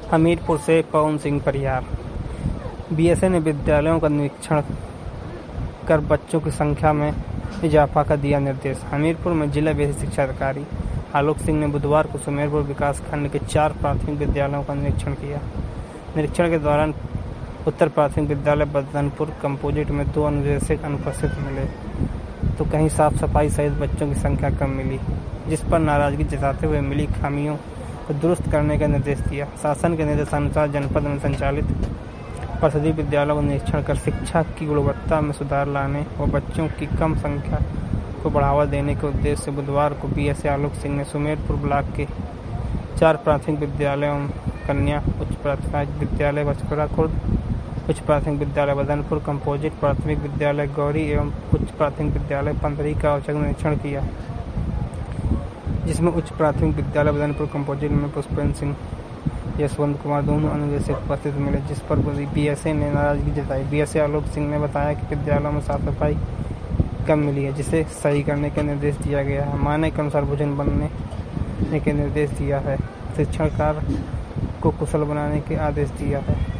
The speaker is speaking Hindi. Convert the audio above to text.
हमीरपुर से पवन सिंह परिहार। बीएसए ने विद्यालयों का निरीक्षण कर बच्चों की संख्या में इजाफा का दिया निर्देश। हमीरपुर में जिला बेसिक शिक्षा अधिकारी आलोक सिंह ने बुधवार को सुमेरपुर विकास खंड के 4 प्राथमिक विद्यालयों का निरीक्षण किया। निरीक्षण के दौरान उत्तर प्राथमिक विद्यालय बदनपुर कंपोजिट में 2 अनुदेशक अनुपस्थित मिले तो कहीं साफ सफाई सहित बच्चों की संख्या कम मिली, जिस पर नाराजगी जताते हुए मिली खामियों को दुरुस्त करने का निर्देश दिया। शासन के निर्देशानुसार जनपद में संचालित परिषदीय विद्यालयों का निरीक्षण कर शिक्षा की गुणवत्ता में सुधार लाने व बच्चों की कम संख्या को बढ़ावा देने के उद्देश्य से बुधवार को बीएसए आलोक सिंह ने सुमेरपुर ब्लॉक के 4 प्राथमिक विद्यालयों कन्या उच्च प्राथमिक विद्यालय बचपुरा खुर्द, उच्च प्राथमिक विद्यालय बदनपुर कंपोजिट, प्राथमिक विद्यालय गौरी एवं उच्च प्राथमिक विद्यालय पंदरी का औचक निरीक्षण किया, जिसमें उच्च प्राथमिक विद्यालय बदनपुर कंपोजिट में पुष्पेंद्र सिंह, यशवंत कुमार दोनों अनुदेशक उपस्थित मिले, जिस पर बीएसए ने नाराजगी जताई। बीएसए आलोक सिंह ने बताया कि विद्यालयों में साफ सफाई कम मिली है, जिसे सही करने का निर्देश दिया गया है। मानक के अनुसार भोजन बनने के निर्देश दिया है। शिक्षण कार्य को कुशल बनाने के आदेश दिया है।